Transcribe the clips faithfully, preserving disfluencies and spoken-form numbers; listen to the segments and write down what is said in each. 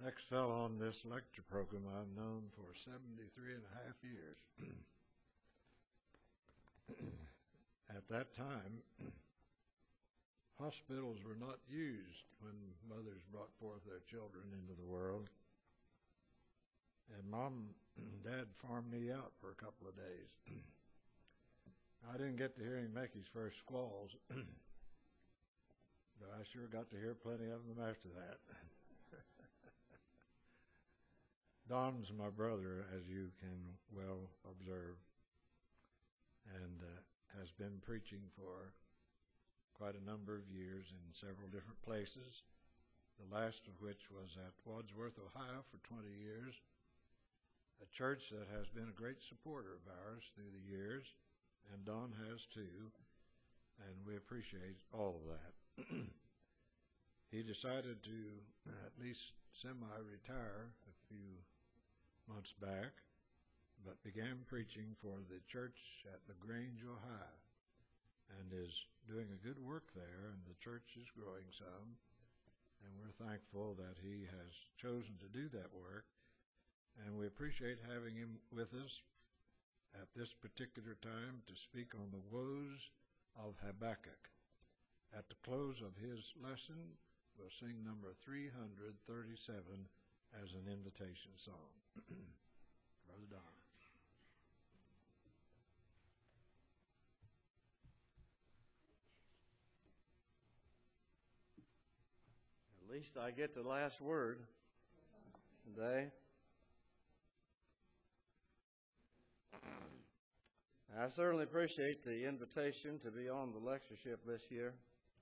Next fellow on this lecture program I've known for seventy-three and a half years. At that time, hospitals were not used when mothers brought forth their children into the world. And Mom and Dad farmed me out for a couple of days. I didn't get to hear him make his first squalls, but I sure got to hear plenty of them after that. Don's my brother, as you can well observe, and uh, has been preaching for quite a number of years in several different places, the last of which was at Wadsworth, Ohio for twenty years, a church that has been a great supporter of ours through the years, and Don has too, and we appreciate all of that. He decided to at least semi-retire a few months back, but began preaching for the church at LaGrange, Ohio, and is doing a good work there, and the church is growing some, and we're thankful that he has chosen to do that work, and we appreciate having him with us at this particular time to speak on the woes of Habakkuk. At the close of his lesson, we'll sing number three hundred thirty-seven as an invitation song. Brother Don. At least I get the last word today. I certainly appreciate the invitation to be on the lectureship this year.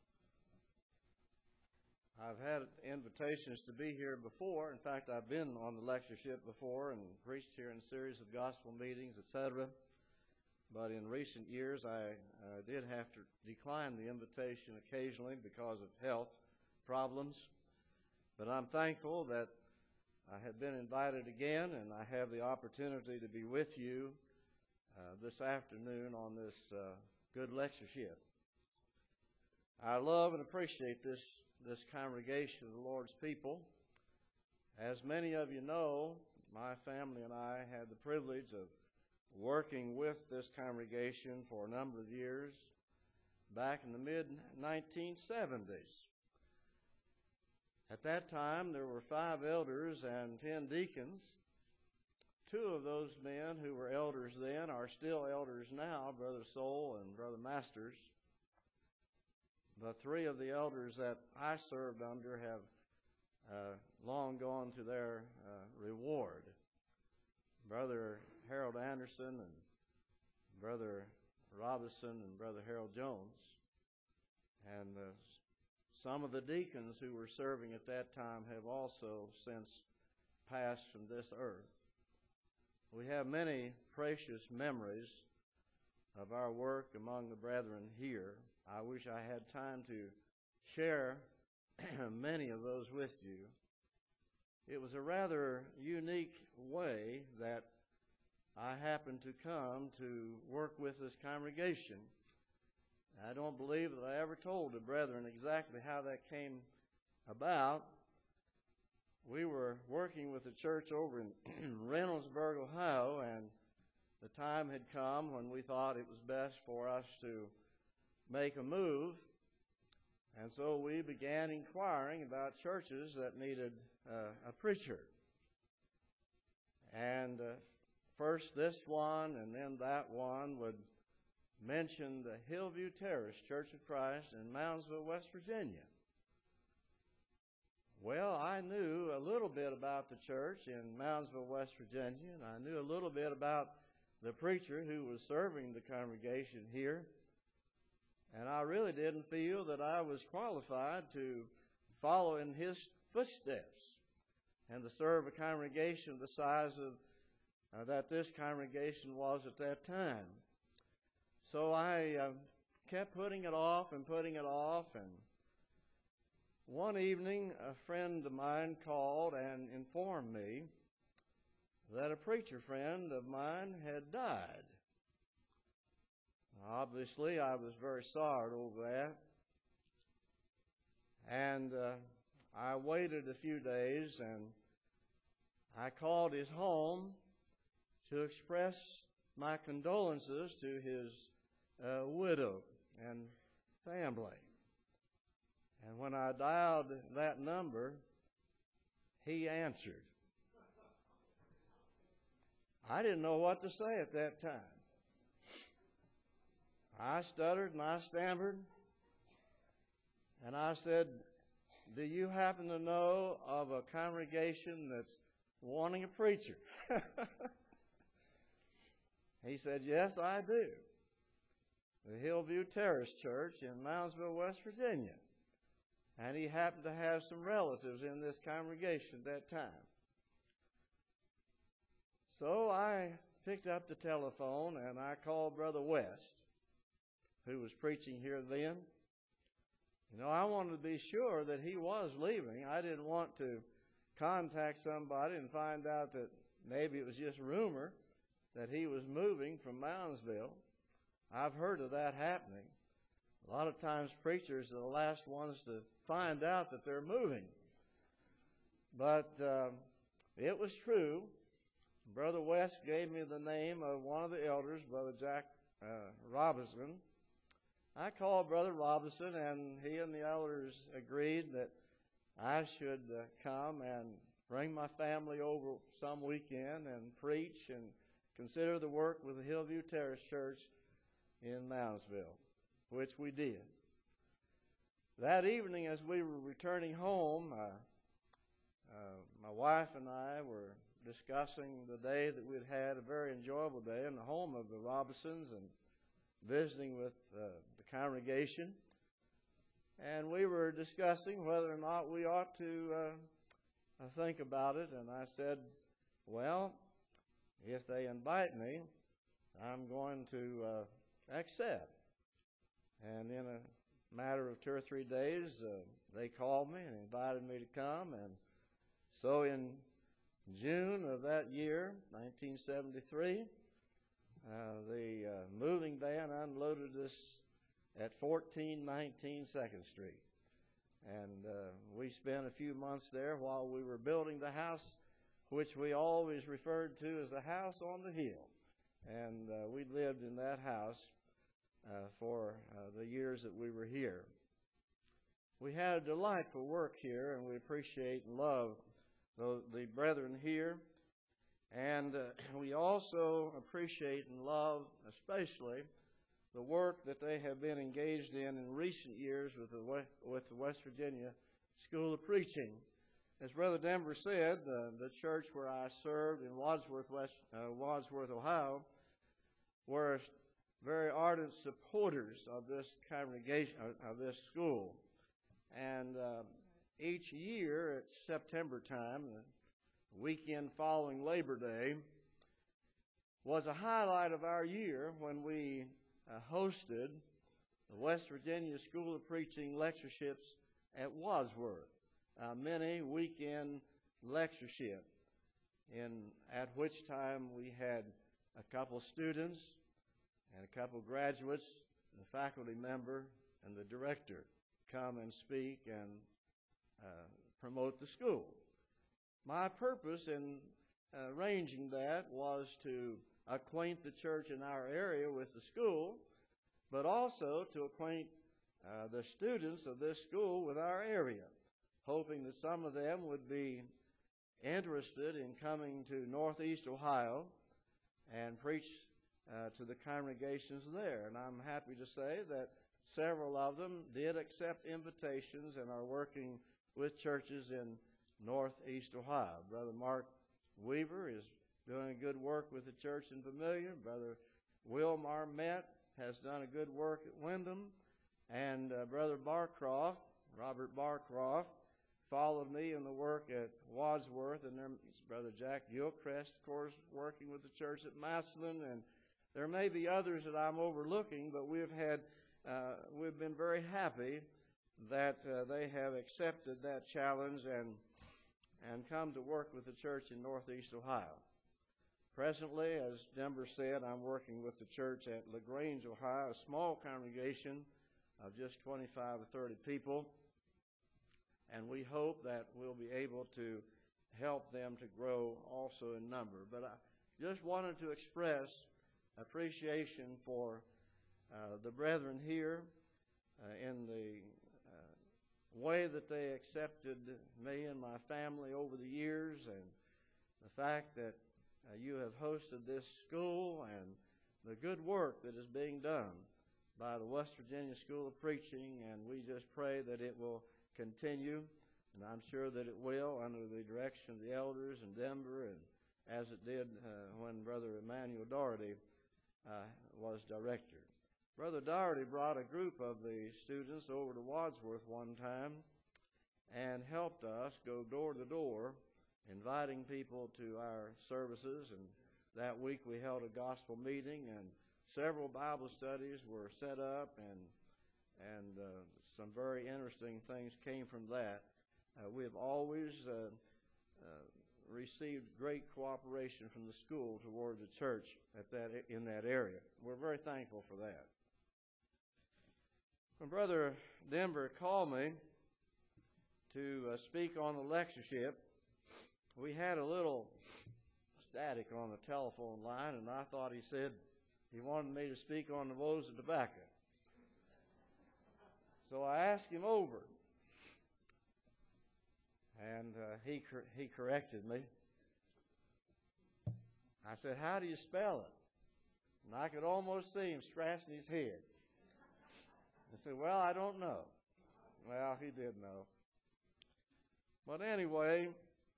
I've had invitations to be here before. In fact, I've been on the lectureship before and preached here in a series of gospel meetings, et cetera. But in recent years, I uh, did have to decline the invitation occasionally because of health problems. But I'm thankful that I have been invited again, and I have the opportunity to be with you uh, this afternoon on this uh, good lectureship. I love and appreciate this this congregation of the Lord's people. As many of you know, my family and I had the privilege of working with this congregation for a number of years back in the mid nineteen seventies. At that time, there were five elders and ten deacons. Two of those men who were elders then are still elders now, Brother Soul and Brother Masters. The three of the elders that I served under have uh, long gone to their uh, reward. Brother Harold Anderson and Brother Robinson and Brother Harold Jones. And uh, some of the deacons who were serving at that time have also since passed from this earth. We have many precious memories of our work among the brethren here. I wish I had time to share many of those with you. It was a rather unique way that I happened to come to work with this congregation. I don't believe that I ever told the brethren exactly how that came about. We were working with the church over in Reynoldsburg, Ohio, and the time had come when we thought it was best for us to make a move. And so we began inquiring about churches that needed uh, a preacher. And uh, first this one and then that one would mention the Hillview Terrace Church of Christ in Moundsville, West Virginia. Well, I knew a little bit about the church in Moundsville, West Virginia, and I knew a little bit about the preacher who was serving the congregation here. And I really didn't feel that I was qualified to follow in his footsteps and to serve a congregation the size of uh, that this congregation was at that time. So I uh, kept putting it off and putting it off, and one evening a friend of mine called and informed me that a preacher friend of mine had died. Obviously, I was very sorry over that. And uh, I waited a few days, and I called his home to express my condolences to his uh, widow and family. And when I dialed that number, he answered. I didn't know what to say at that time. I stuttered and I stammered, and I said, "Do you happen to know of a congregation that's wanting a preacher?" He said, "Yes, I do. The Hillview Terrace Church in Moundsville, West Virginia." And he happened to have some relatives in this congregation at that time. So I picked up the telephone and I called Brother West, who was preaching here then. You know, I wanted to be sure that he was leaving. I didn't want to contact somebody and find out that maybe it was just rumor that he was moving from Moundsville. I've heard of that happening. A lot of times preachers are the last ones to find out that they're moving. But uh, it was true. Brother West gave me the name of one of the elders, Brother Jack uh, Robinson. I called Brother Robinson, and he and the elders agreed that I should uh, come and bring my family over some weekend and preach and consider the work with the Hillview Terrace Church in Moundsville, which we did. That evening, as we were returning home, uh, uh, my wife and I were discussing the day that we'd had, a very enjoyable day in the home of the Robinsons, and visiting with uh, the congregation. And we were discussing whether or not we ought to uh, think about it. And I said, well, if they invite me, I'm going to uh, accept. And in a matter of two or three days, uh, they called me and invited me to come. And so in June of that year, nineteen seventy-three, uh, the uh, moving van unloaded us at fourteen nineteen second Street. And uh, we spent a few months there while we were building the house, which we always referred to as the house on the hill. And uh, we lived in that house uh, for uh, the years that we were here. We had a delightful work here, and we appreciate and love the, the brethren here. And uh, we also appreciate and love especially the work that they have been engaged in in recent years with the, with the West Virginia School of Preaching. As Brother Denver said, uh, the church where I served in Wadsworth, West, uh, Wadsworth, Ohio, were very ardent supporters of this congregation, of this school. And uh, each year at September time, the weekend following Labor Day, was a highlight of our year when we uh, hosted the West Virginia School of Preaching lectureships at Wadsworth, a mini weekend lectureship, in at which time we had a couple students and a couple graduates, and a faculty member, and the director come and speak and uh, promote the school. My purpose in uh, arranging that was to acquaint the church in our area with the school, but also to acquaint uh, the students of this school with our area, hoping that some of them would be interested in coming to Northeast Ohio and preach uh, to the congregations there. And I'm happy to say that several of them did accept invitations and are working with churches in Northeast Ohio. Brother Mark Weaver is doing good work with the church in Vermilion. Brother Will Marmette has done a good work at Wyndham. And uh, Brother Barcroft, Robert Barcroft, followed me in the work at Wadsworth. And there's Brother Jack Gilchrist, of course, working with the church at Massillon. And there may be others that I'm overlooking, but we've had, uh, we've been very happy that uh, they have accepted that challenge and and come to work with the church in Northeast Ohio. Presently, as Denver said, I'm working with the church at LaGrange, Ohio, a small congregation of just twenty-five or thirty people, and we hope that we'll be able to help them to grow also in number. But I just wanted to express appreciation for uh, the brethren here uh, in the uh, way that they accepted me and my family over the years, and the fact that uh, you have hosted this school and the good work that is being done by the West Virginia School of Preaching, and we just pray that it will continue, and I'm sure that it will under the direction of the elders in Denver, and as it did uh, when Brother Emmanuel Doherty uh, was director. Brother Doherty brought a group of the students over to Wadsworth one time and helped us go door to door inviting people to our services, and that week we held a gospel meeting, and several Bible studies were set up, and and uh, some very interesting things came from that. Uh, we have always uh, uh, received great cooperation from the school toward the church at that in that area. We're very thankful for that. When Brother Denver called me to uh, speak on the lectureship, we had a little static on the telephone line, and I thought he said he wanted me to speak on the woes of tobacco. So I asked him over, and uh, he cor- he corrected me. I said, "How do you spell it?" And I could almost see him scratching his head. I said, "Well, I don't know." Well, he did know. But anyway,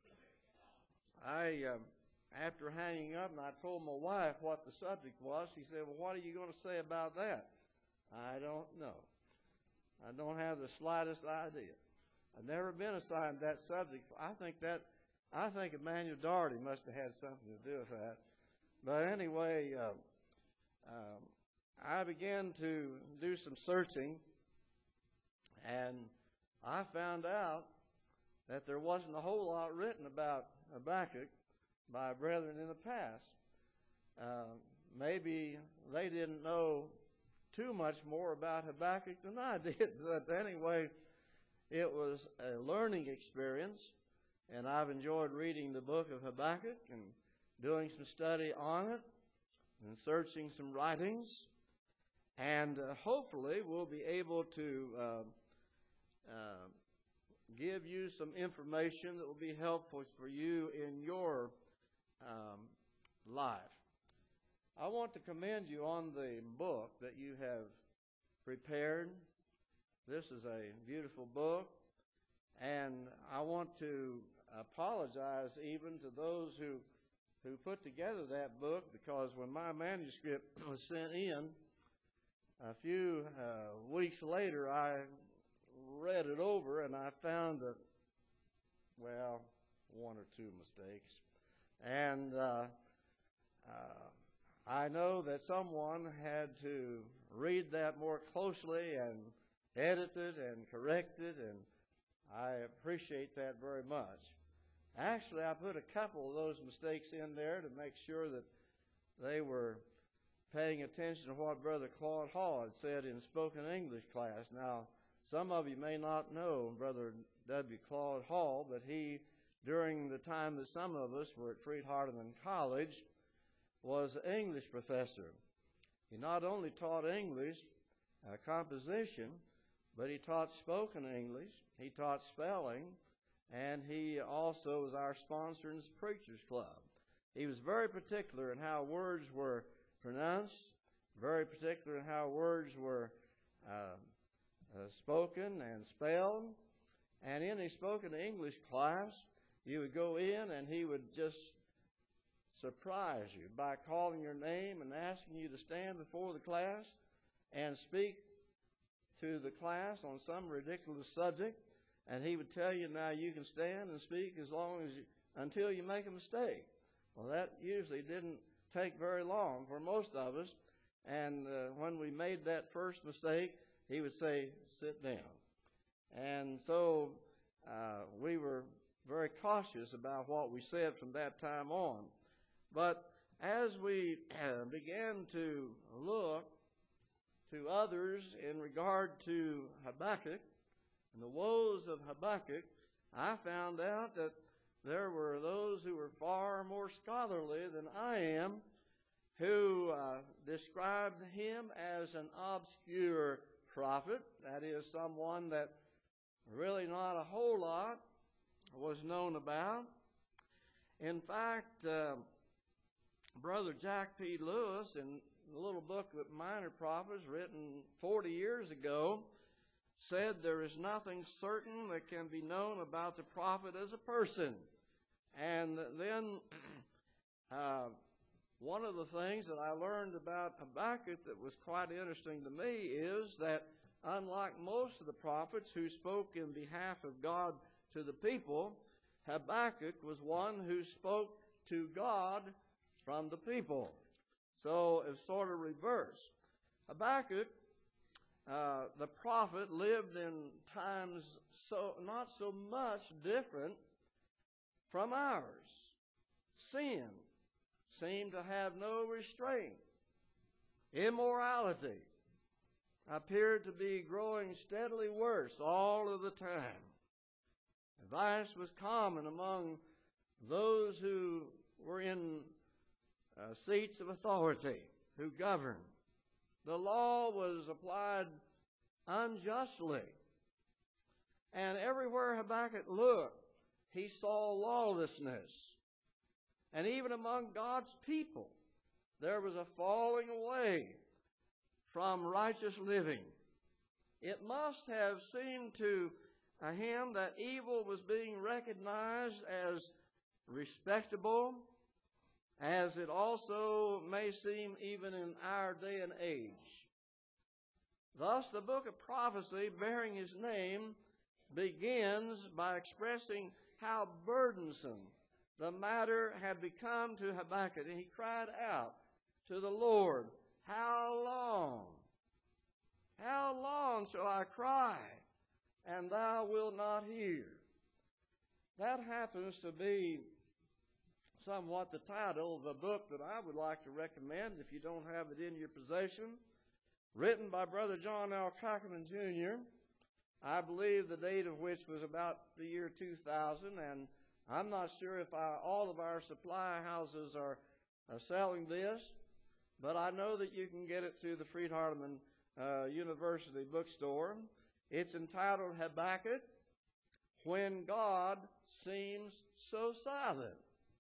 I, um, after hanging up, and I told my wife what the subject was, she said, "Well, what are you going to say about that?" I don't know. I don't have the slightest idea. I've never been assigned that subject. I think that, I think Emmanuel Doherty must have had something to do with that. But anyway, uh, um, I began to do some searching, and I found out that there wasn't a whole lot written about Habakkuk by brethren in the past. Uh, maybe they didn't know too much more about Habakkuk than I did, but anyway, it was a learning experience, and I've enjoyed reading the book of Habakkuk and doing some study on it and searching some writings, and uh, hopefully we'll be able to uh, uh, give you some information that will be helpful for you in your um, life. I want to commend you on the book that you have prepared. This is a beautiful book, and I want to apologize even to those who who put together that book, because when my manuscript was sent in a few uh, weeks later, I read it over and I found that, well, one or two mistakes. And uh, uh, I know that someone had to read that more closely and edit it and correct it, and I appreciate that very much. Actually, I put a couple of those mistakes in there to make sure that they were paying attention to what Brother Claude Hall had said in spoken English class. Now, some of you may not know Brother W. Claude Hall, but he, during the time that some of us were at Freed Hardeman College, was an English professor. He not only taught English uh, composition, but he taught spoken English, he taught spelling, and he also was our sponsor in the Preachers Club. He was very particular in how words were pronounced, very particular in how words were uh, uh, spoken and spelled. And in his spoken English class, you would go in and he would just surprise you by calling your name and asking you to stand before the class and speak to the class on some ridiculous subject. And he would tell you, now you can stand and speak as long as you, until you make a mistake. Well, that usually didn't take very long for most of us. And uh, when we made that first mistake, he would say, "Sit down." And so uh, we were very cautious about what we said from that time on. But as we uh, began to look to others in regard to Habakkuk and the woes of Habakkuk, I found out that there were those who were far more scholarly than I am who uh, described him as an obscure prophet. That is, someone that really not a whole lot was known about. In fact, uh, Brother Jack P. Lewis, in the little book of Minor Prophets written forty years ago, said there is nothing certain that can be known about the prophet as a person. And then uh, one of the things that I learned about Habakkuk that was quite interesting to me is that unlike most of the prophets who spoke in behalf of God to the people, Habakkuk was one who spoke to God from the people. So it's sort of reverse. Habakkuk, uh, the prophet, lived in times so not so much different from ours. Sin seemed to have no restraint. Immorality appeared to be growing steadily worse all of the time. Vice was common among those who were in uh, seats of authority, who governed. The law was applied unjustly. And everywhere Habakkuk looked, he saw lawlessness. And even among God's people, there was a falling away from righteous living. It must have seemed to him that evil was being recognized as respectable, as it also may seem even in our day and age. Thus, the book of prophecy bearing his name begins by expressing how burdensome the matter had become to Habakkuk. And he cried out to the Lord, "How long? How long shall I cry, and thou wilt not hear?" That happens to be somewhat the title of a book that I would like to recommend if you don't have it in your possession, written by Brother John L. Cockman, Junior I believe the date of which was about the year two thousand, and I'm not sure if I, all of our supply houses are, are selling this, but I know that you can get it through the Freed-Hardeman uh, University bookstore. It's entitled Habakkuk, When God Seems So Silent.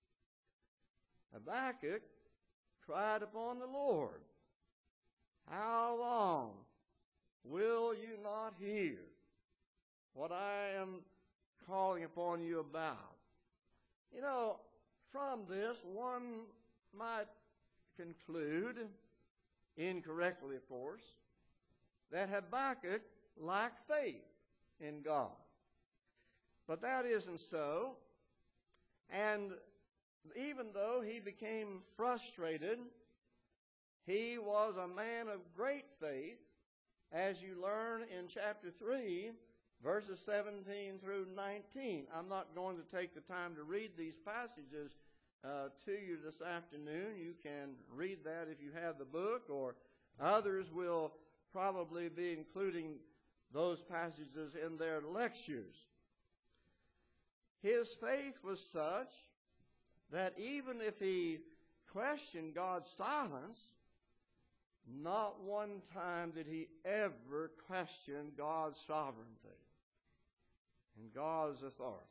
Habakkuk cried upon the Lord, "How long will you not hear what I am calling upon you about?" You know, from this one might conclude, incorrectly of course, that Habakkuk lacked faith in God. But that isn't so. And even though he became frustrated, he was a man of great faith, as you learn in chapter three, verses seventeen through nineteen. I'm not going to take the time to read these passages uh, to you this afternoon. You can read that if you have the book, or others will probably be including those passages in their lectures. His faith was such that even if he questioned God's silence, not one time did he ever question God's sovereignty and God's authority.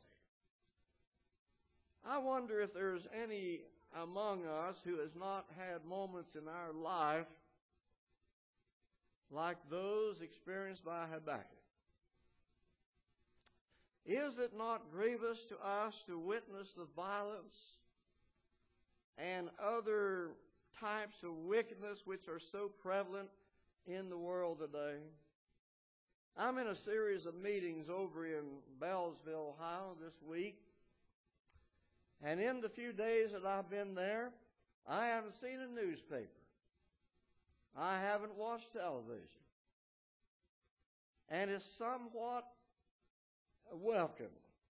I wonder if there's any among us who has not had moments in our life like those experienced by Habakkuk. Is it not grievous to us to witness the violence and other types of wickedness which are so prevalent in the world today? I'm in a series of meetings over in Bellsville, Ohio this week. And in the few days that I've been there, I haven't seen a newspaper. I haven't watched television. And it's somewhat welcome,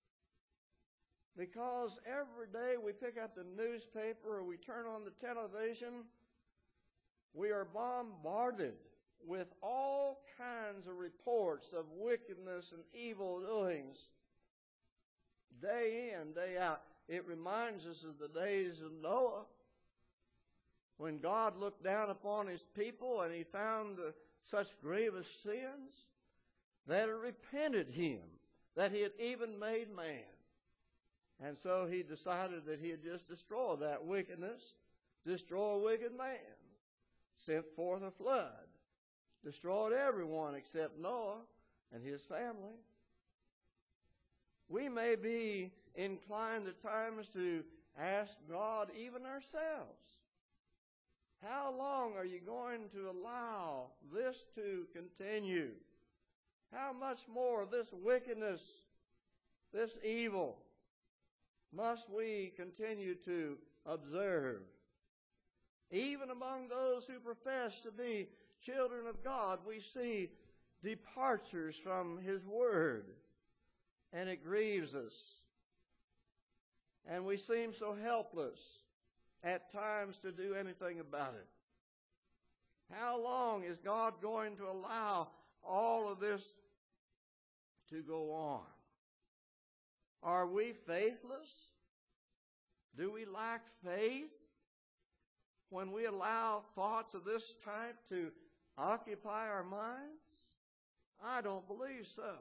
because every day we pick up the newspaper or we turn on the television, we are bombarded with all kinds of reports of wickedness and evil doings day in, day out. It reminds us of the days of Noah, when God looked down upon his people and he found uh, such grievous sins that it repented him that he had even made man. And so he decided that he'd just destroy that wickedness, destroy a wicked man, sent forth a flood, destroyed everyone except Noah and his family. We may be inclined at times to ask God, even ourselves, how long are you going to allow this to continue? How much more of this wickedness, this evil, must we continue to observe? Even among those who profess to be children of God, we see departures from His Word, and it grieves us. And we seem so helpless at times to do anything about it. How long is God going to allow all of this to go on? Are we faithless? Do we lack faith when we allow thoughts of this type to occupy our minds? I don't believe so.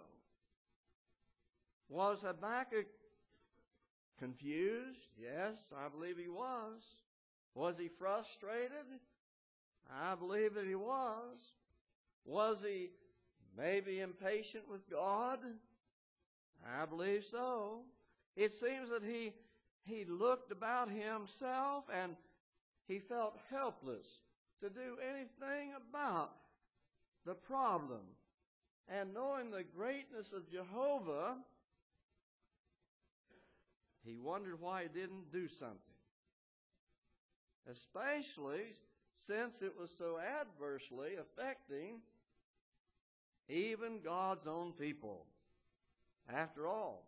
Was Habakkuk confused? Yes, I believe he was. Was he frustrated? I believe that he was. Was he maybe impatient with God? I believe so. It seems that he, he looked about himself and he felt helpless to do anything about the problem. And knowing the greatness of Jehovah, he wondered why he didn't do something. Especially since it was so adversely affecting even God's own people. After all,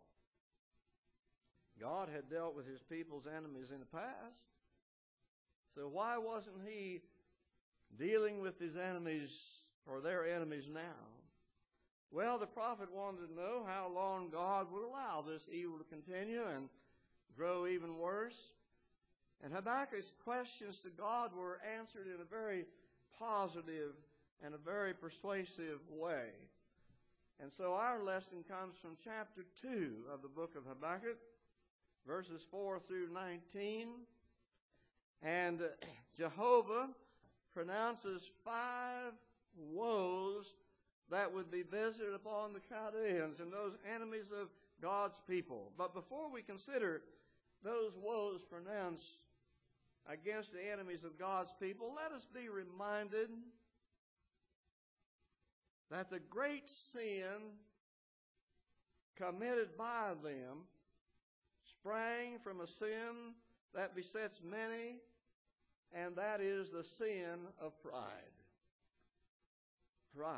God had dealt with his people's enemies in the past. So why wasn't he dealing with his enemies or their enemies now? Well, the prophet wanted to know how long God would allow this evil to continue and grow even worse. And Habakkuk's questions to God were answered in a very positive and a very persuasive way. And so our lesson comes from chapter two of the book of Habakkuk, verses four through nineteen. And Jehovah pronounces five woes that would be visited upon the Chaldeans and those enemies of God's people. But before we consider those woes pronounced against the enemies of God's people, let us be reminded that the great sin committed by them sprang from a sin that besets many, and that is the sin of pride. Pride.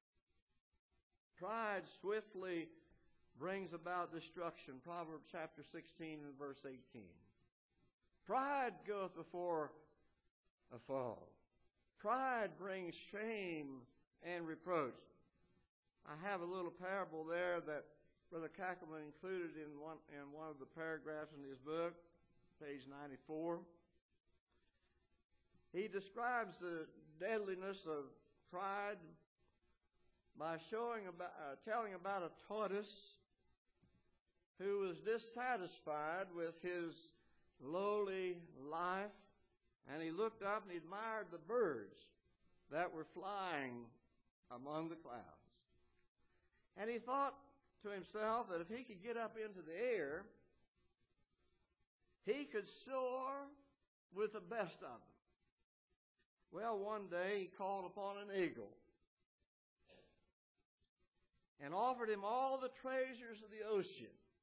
Pride swiftly brings about destruction. Proverbs chapter sixteen and verse eighteen. Pride goeth before a fall. Pride brings shame and reproach. I have a little parable there that Brother Cackelman included in one, in one of the paragraphs in his book, page ninety-four. He describes the deadliness of pride by showing about, uh, telling about a tortoise who was dissatisfied with his lowly life, and he looked up and he admired the birds that were flying among the clouds. And he thought to himself that if he could get up into the air, he could soar with the best of them. Well, one day he called upon an eagle and offered him all the treasures of the ocean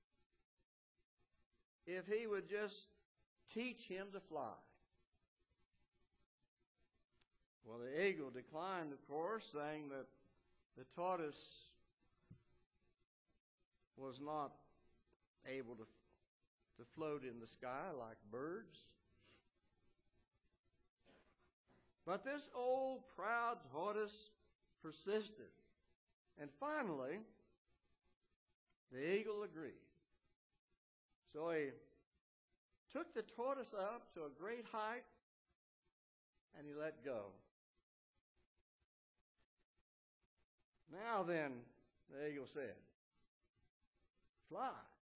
if he would just teach him to fly. Well, the eagle declined, of course, saying that the tortoise was not able to, to float in the sky like birds. But this old proud tortoise persisted. And finally, the eagle agreed. So he took the tortoise up to a great height, and he let go. Now then, the eagle said, fly.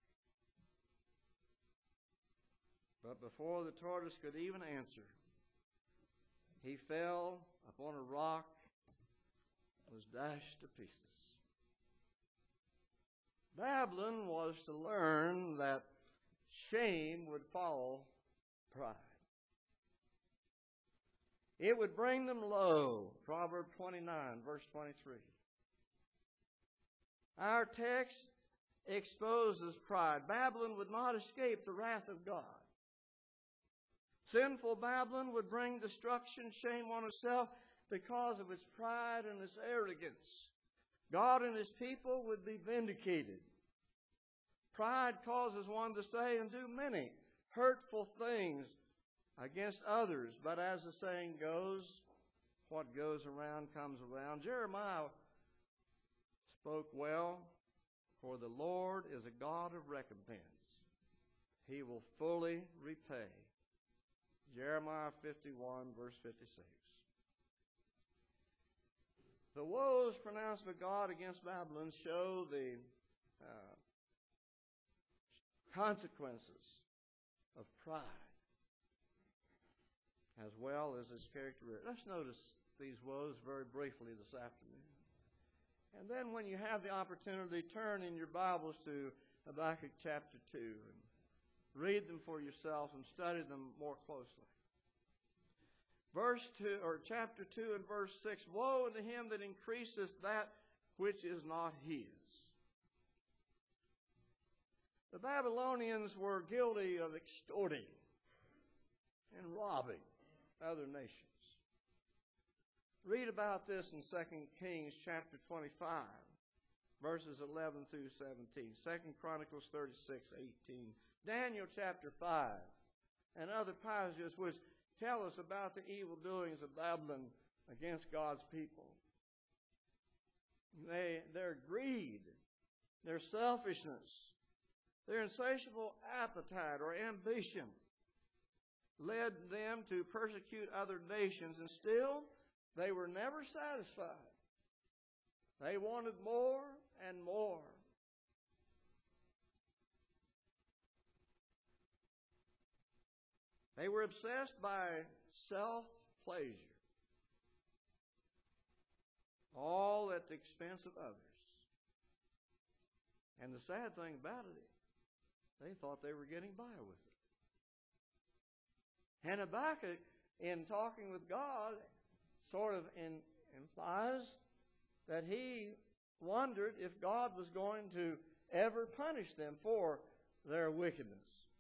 But before the tortoise could even answer, he fell upon a rock, was dashed to pieces. Babylon was to learn that shame would follow pride. It would bring them low. Proverbs twenty-nine, verse twenty-three. Our text exposes pride. Babylon would not escape the wrath of God. Sinful Babylon would bring destruction, shame on itself because of its pride and its arrogance. God and his people would be vindicated. Pride causes one to say and do many hurtful things against others. But as the saying goes, what goes around comes around. Jeremiah spoke well, for the Lord is a God of recompense. He will fully repay. Jeremiah fifty-one, verse fifty-six. The woes pronounced by God against Babylon show the uh, consequences of pride, as well as its characteristics. Let's notice these woes very briefly this afternoon. And then when you have the opportunity, turn in your Bibles to Habakkuk chapter two and read them for yourself and study them more closely. Verse two, or chapter two and verse six, woe unto him that increaseth that which is not his. The Babylonians were guilty of extorting and robbing other nations. Read about this in Second Kings chapter twenty-five, verses eleven through seventeen. Second Chronicles thirty-six, eighteen. Daniel chapter five, and other passages which tell us about the evil doings of Babylon against God's people. They, their greed, their selfishness, their insatiable appetite or ambition led them to persecute other nations, and still they were never satisfied. They wanted more and more. They were obsessed by self-pleasure, all at the expense of others. And the sad thing about it is, they thought they were getting by with it. And Habakkuk, in talking with God, sort of in, implies that he wondered if God was going to ever punish them for their wickedness.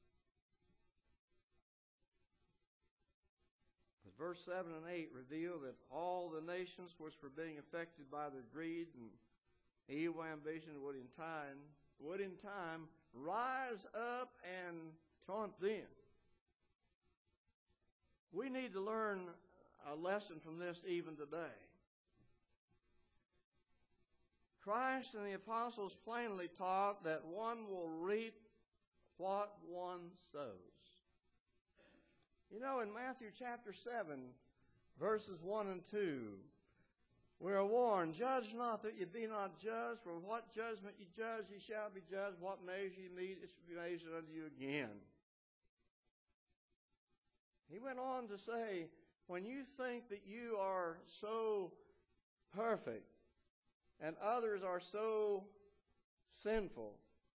Verse seven and eight reveal that all the nations which were being affected by their greed and evil ambition would in time, would in time rise up and taunt them. We need to learn a lesson from this even today. Christ and the apostles plainly taught that one will reap what one sows. You know, in Matthew chapter seven, verses one and two, we are warned, judge not that ye be not judged, for what judgment ye judge, ye shall be judged. What measure ye mete, it shall be measured unto you again. He went on to say, when you think that you are so perfect and others are so sinful,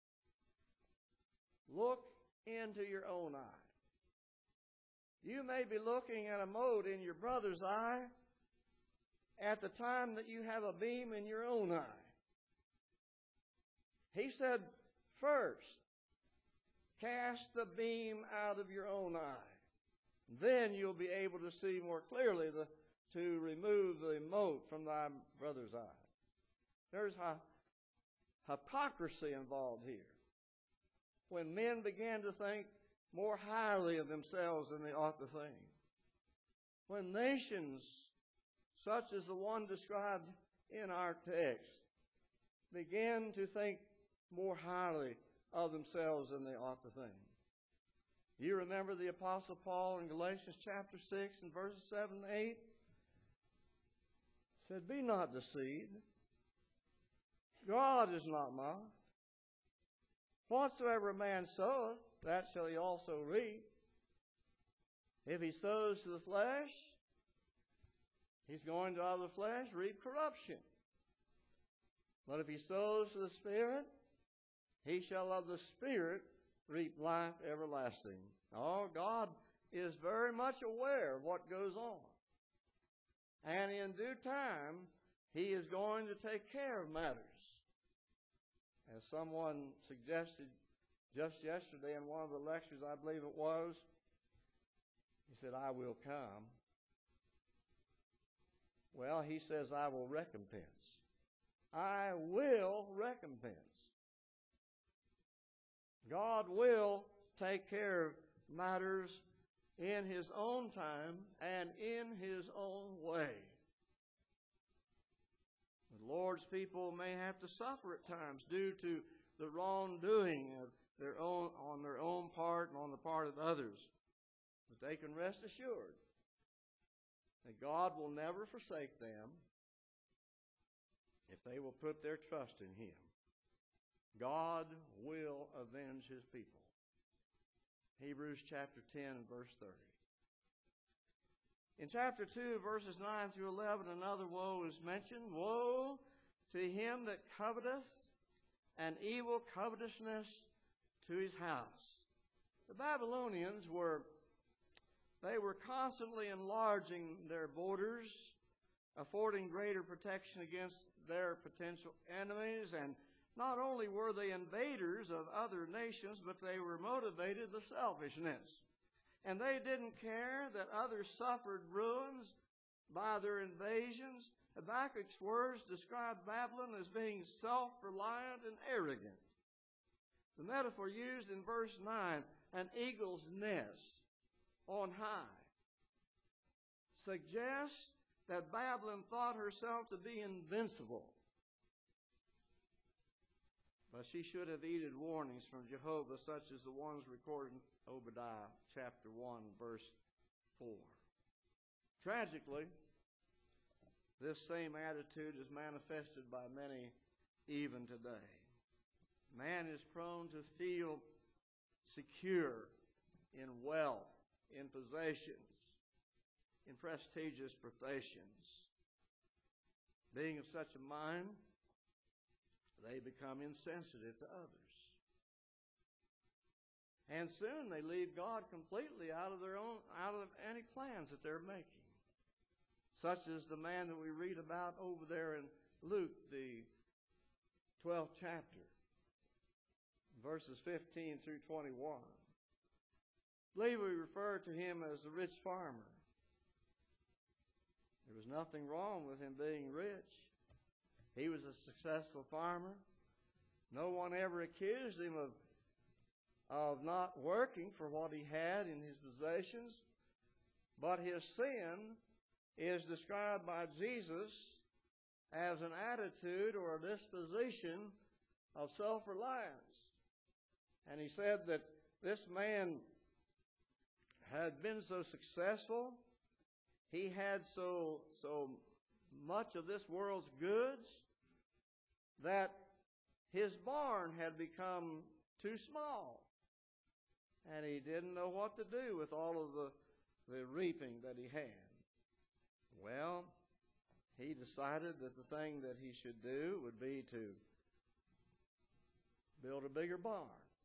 look into your own eye. You may be looking at a mote in your brother's eye at the time that you have a beam in your own eye. He said, first, cast the beam out of your own eye. Then you'll be able to see more clearly the, to remove the mote from thy brother's eye. There's a hypocrisy involved here. When men began to think more highly of themselves than they ought to think. When nations, such as the one described in our text, began to think more highly of themselves than they ought to think. You remember the Apostle Paul in Galatians chapter six and verses seven and eight? Said, "Be not deceived. God is not mocked. Whatsoever a man soweth, that shall he also reap. If he sows to the flesh, he's going to of the flesh reap corruption. But if he sows to the Spirit, he shall of the Spirit reap life everlasting." Oh, God is very much aware of what goes on. And in due time, he is going to take care of matters. As someone suggested just yesterday in one of the lectures, I believe it was, he said, "I will come." Well, he says, "I will recompense." I will recompense. God will take care of matters in his own time and in his own way. The Lord's people may have to suffer at times due to the wrongdoing of their own, on their own part and on the part of others. But they can rest assured that God will never forsake them if they will put their trust in him. God will avenge his people. Hebrews chapter ten and verse thirty. In chapter two, verses nine through eleven, another woe is mentioned. Woe to him that coveteth, and evil covetousness to his house. The Babylonians were, they were constantly enlarging their borders, affording greater protection against their potential enemies, and not only were they invaders of other nations, but they were motivated by selfishness. And they didn't care that others suffered ruins by their invasions. Habakkuk's words describe Babylon as being self-reliant and arrogant. The metaphor used in verse nine, an eagle's nest on high, suggests that Babylon thought herself to be invincible. But she should have heeded warnings from Jehovah, such as the ones recorded in Obadiah chapter one, verse four. Tragically, this same attitude is manifested by many even today. Man is prone to feel secure in wealth, in possessions, in prestigious professions. Being of such a mind, they become insensitive to others. And soon they leave God completely out of their own, out of any plans that they're making. Such as the man that we read about over there in Luke, the twelfth chapter, verses fifteen through twenty-one. I believe we refer to him as the rich farmer. There was nothing wrong with him being rich. He was a successful farmer. No one ever accused him of, of not working for what he had in his possessions. But his sin is described by Jesus as an attitude or a disposition of self-reliance. And he said that this man had been so successful, he had so, so much of this world's goods, that his barn had become too small. And he didn't know what to do with all of the, the reaping that he had. Well, he decided that the thing that he should do would be to build a bigger barn.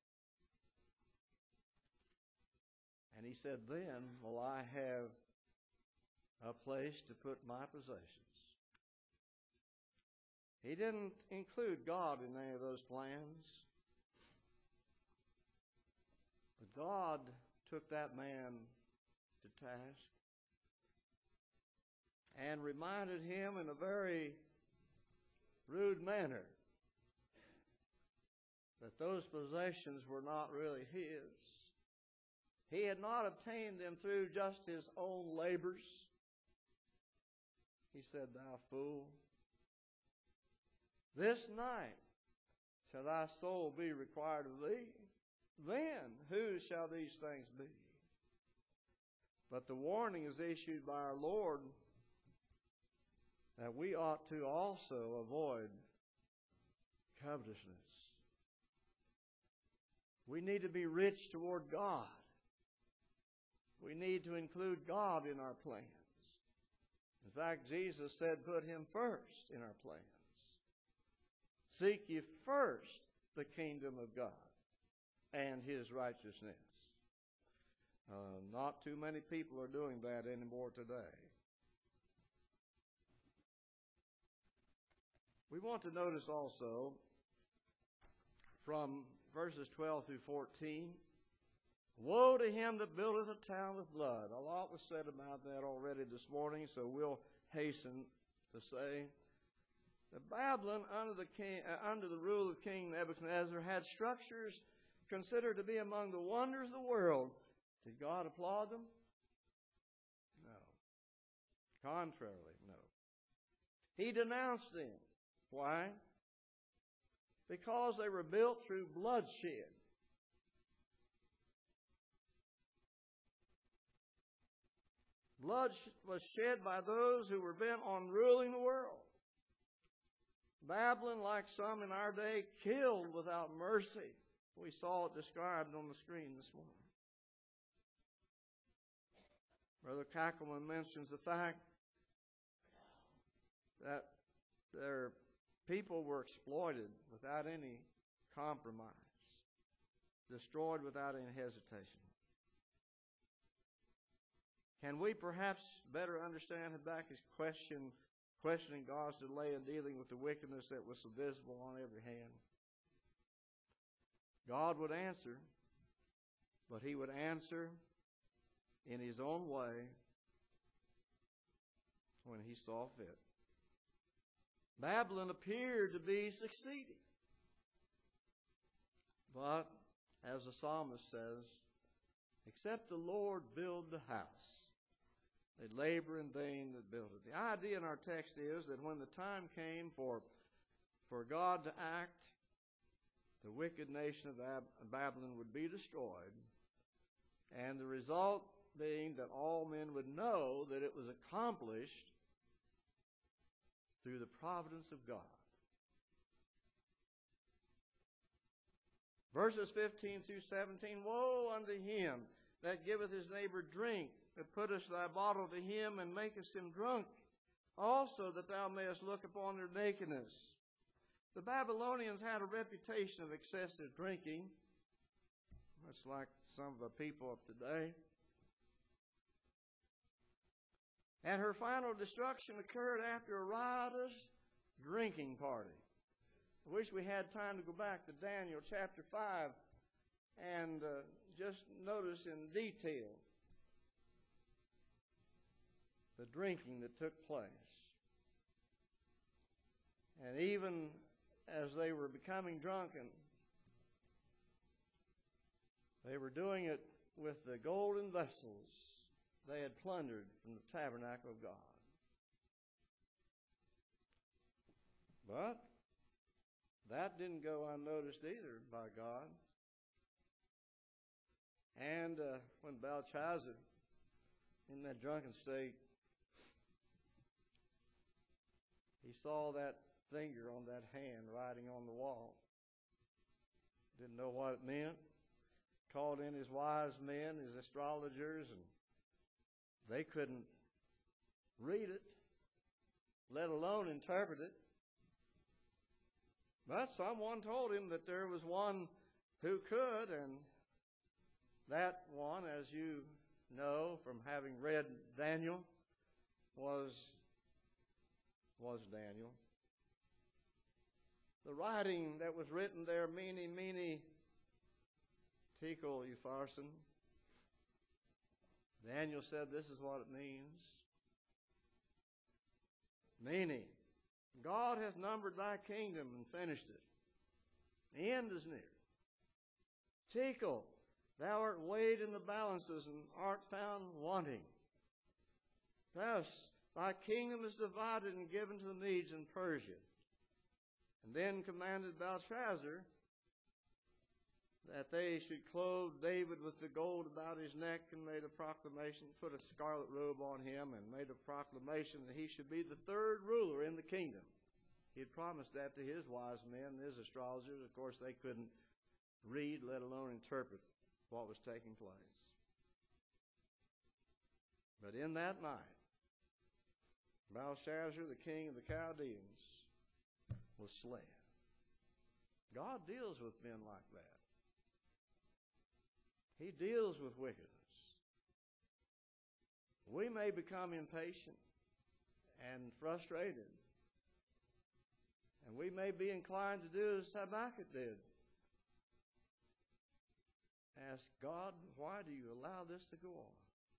And he said, "Then will I have a place to put my possessions." He didn't include God in any of those plans. But God took that man to task and reminded him in a very rude manner that those possessions were not really his. He had not obtained them through just his own labors. He said, "Thou fool, this night shall thy soul be required of thee? Then whose shall these things be? But the warning is issued by our Lord that we ought to also avoid covetousness. We need to be rich toward God. We need to include God in our plans. In fact, Jesus said, put him first in our plans. Seek ye first the kingdom of God and his righteousness. Uh, not too many people are doing that anymore today. We want to notice also from verses twelve through fourteen, woe to him that buildeth a town with blood. A lot was said about that already this morning, so we'll hasten to say that Babylon, under the, king, uh, under the rule of King Nebuchadnezzar, had structures considered to be among the wonders of the world. Did God applaud them? No. Contrarily, no. He denounced them. Why? Because they were built through bloodshed. Blood was shed by those who were bent on ruling the world. Babylon, like some in our day, killed without mercy. We saw it described on the screen this morning. Brother Kackelman mentions the fact that their people were exploited without any compromise, destroyed without any hesitation. Can we perhaps better understand Habakkuk's question, questioning God's delay in dealing with the wickedness that was so visible on every hand? God would answer, but he would answer in his own way when he saw fit. Babylon appeared to be succeeding. But, as the psalmist says, except the Lord build the house, they labor in vain that build it. The idea in our text is that when the time came for, for God to act, the wicked nation of Ab- Babylon would be destroyed, and the result being that all men would know that it was accomplished through the providence of God. Verses fifteen through seventeen, woe unto him that giveth his neighbor drink, that puttest thy bottle to him, and makest him drunk, also that thou mayest look upon their nakedness. The Babylonians had a reputation of excessive drinking, much like some of the people of today. And her final destruction occurred after a riotous drinking party. I wish we had time to go back to Daniel chapter five and uh, just notice in detail the drinking that took place. And even as they were becoming drunken, they were doing it with the golden vessels they had plundered from the tabernacle of God. But that didn't go unnoticed either by God. And uh, when Belshazzar, in that drunken state, he saw that finger on that hand writing on the wall. Didn't know what it meant. Called in his wise men, his astrologers, and they couldn't read it, let alone interpret it. But someone told him that there was one who could, and that one, as you know from having read Daniel, was, was Daniel. The writing that was written there, Mene, Mene, Tekel, Upharsin, Daniel said this is what it means. Mene, God hath numbered thy kingdom and finished it. The end is near. Tekel, thou art weighed in the balances and art found wanting. Thus, thy kingdom is divided and given to the Medes and Persia. And and then commanded Belshazzar that they should clothe David with the gold about his neck, and made a proclamation, put a scarlet robe on him, and made a proclamation that he should be the third ruler in the kingdom. He had promised that to his wise men, his astrologers. Of course, they couldn't read, let alone interpret what was taking place. But in that night, Belshazzar, the king of the Chaldeans, was slain. God deals with men like that. He deals with wickedness. We may become impatient and frustrated, and we may be inclined to do as Habakkuk did. Ask God, why do you allow this to go on?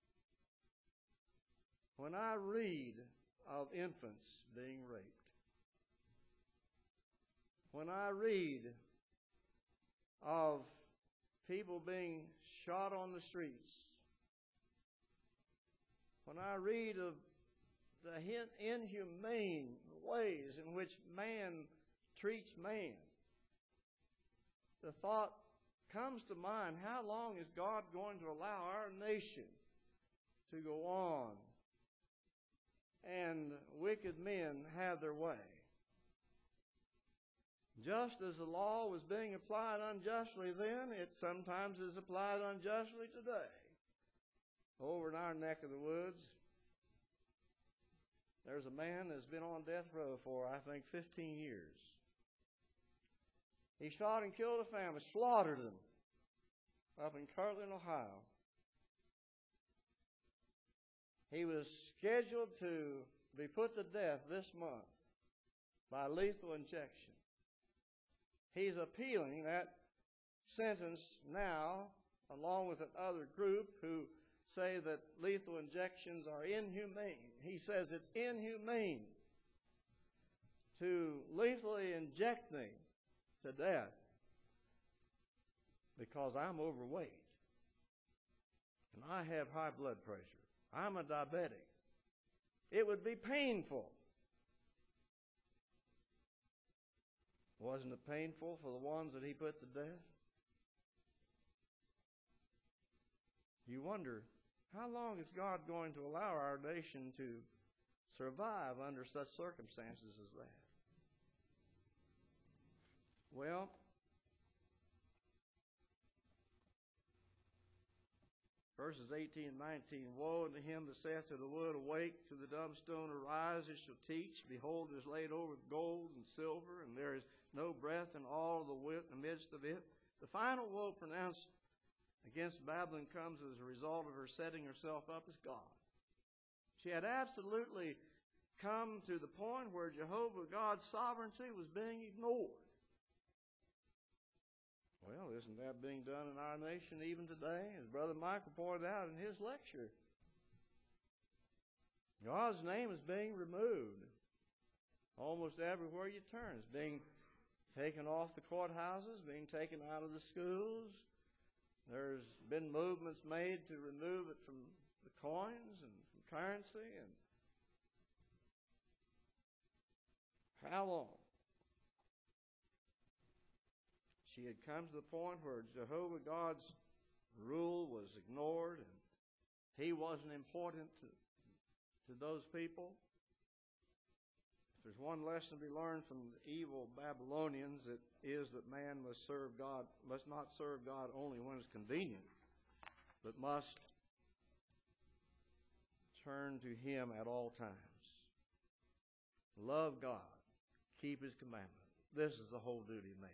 When I read of infants being raped, when I read of people being shot on the streets, when I read of the inhumane ways in which man treats man, the thought comes to mind, how long is God going to allow our nation to go on and wicked men have their way? Just as the law was being applied unjustly then, it sometimes is applied unjustly today. Over in our neck of the woods, there's a man that's been on death row for, I think, fifteen years. He shot and killed a family, slaughtered them, up in Kirtland, Ohio. He was scheduled to be put to death this month by lethal injection. He's appealing that sentence now, along with another group who say that lethal injections are inhumane. He says it's inhumane to lethally inject me to death because I'm overweight and I have high blood pressure. I'm a diabetic. It would be painful. Wasn't it painful for the ones that he put to death? You wonder, how long is God going to allow our nation to survive under such circumstances as that? Well, verses eighteen and nineteen, woe unto him that saith to the wood, awake, to the dumb stone, arise, it shall teach. Behold, it is laid over with gold and silver, and there is no breath in all the midst of it. The final woe pronounced against Babylon comes as a result of her setting herself up as God. She had absolutely come to the point where Jehovah God's sovereignty was being ignored. Well, isn't that being done in our nation even today? As Brother Michael pointed out in his lecture, God's name is being removed almost everywhere you turn. It's being taken off the courthouses, being taken out of the schools. There's been movements made to remove it from the coins and from currency. And how long? She had come to the point where Jehovah God's rule was ignored and he wasn't important to, to those people. If there's one lesson to be learned from the evil Babylonians, it is that man must serve God, must not serve God only when it's convenient, but must turn to him at all times. Love God, keep his commandment. This is the whole duty of man.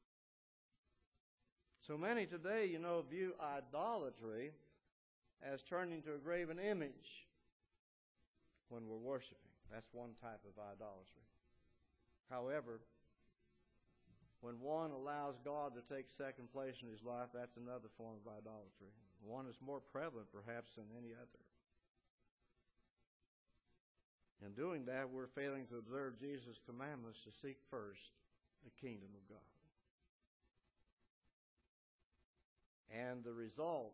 So many today, you know, view idolatry as turning to a graven image when we're worshiping. That's one type of idolatry. However, when one allows God to take second place in his life, that's another form of idolatry. One is more prevalent, perhaps, than any other. In doing that, we're failing to observe Jesus' commandments to seek first the kingdom of God. And the result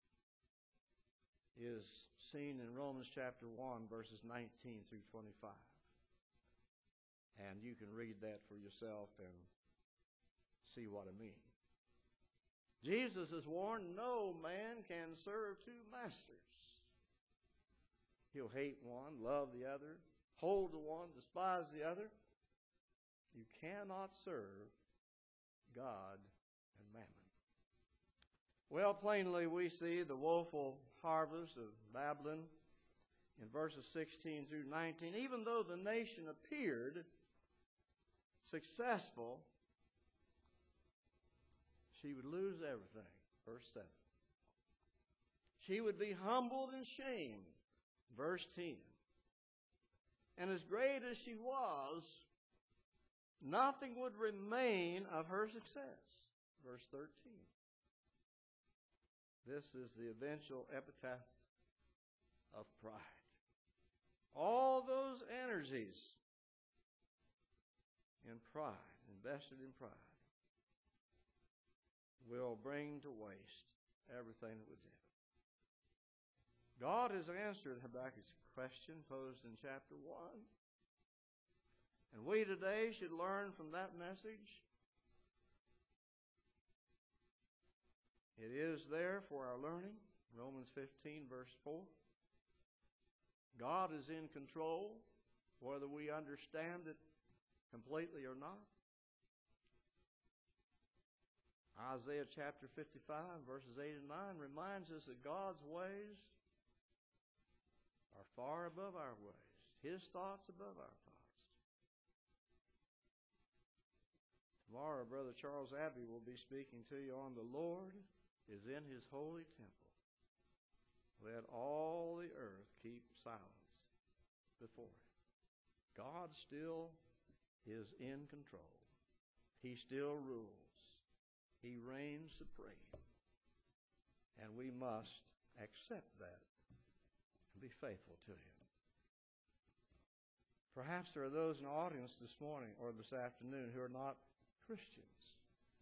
is seen in Romans chapter one, verses nineteen through twenty-five. And you can read that for yourself and see what I mean. Jesus is warned, no man can serve two masters. He'll hate one, love the other, hold to one, despise the other. You cannot serve God and mammon. Well, plainly we see the woeful harvest of Babylon in verses sixteen through nineteen. Even though the nation appeared successful, she would lose everything. Verse seven. She would be humbled and shamed. Verse ten. And as great as she was, nothing would remain of her success. Verse thirteen. This is the eventual epitaph of pride. All those energies in pride, invested in pride, will bring to waste everything that was in it. God has answered Habakkuk's question posed in chapter one. And we today should learn from that message. It is there for our learning. Romans fifteen, verse four. God is in control, whether we understand it completely or not. Isaiah chapter fifty-five, verses eight and nine reminds us that God's ways are far above our ways. His thoughts above our thoughts. Tomorrow, Brother Charles Abbey will be speaking to you on the Lord is in his holy temple. Let all the earth keep silence before him. God still is in control. He still rules. He reigns supreme. And we must accept that and be faithful to him. Perhaps there are those in the audience this morning or this afternoon who are not Christians,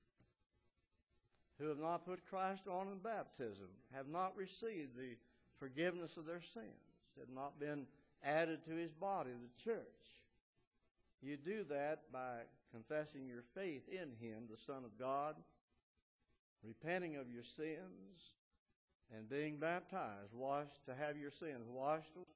who have not put Christ on in baptism, have not received the forgiveness of their sins, have not been added to his body, the church. You do that by confessing your faith in him, the Son of God, repenting of your sins, and being baptized, washed to have your sins washed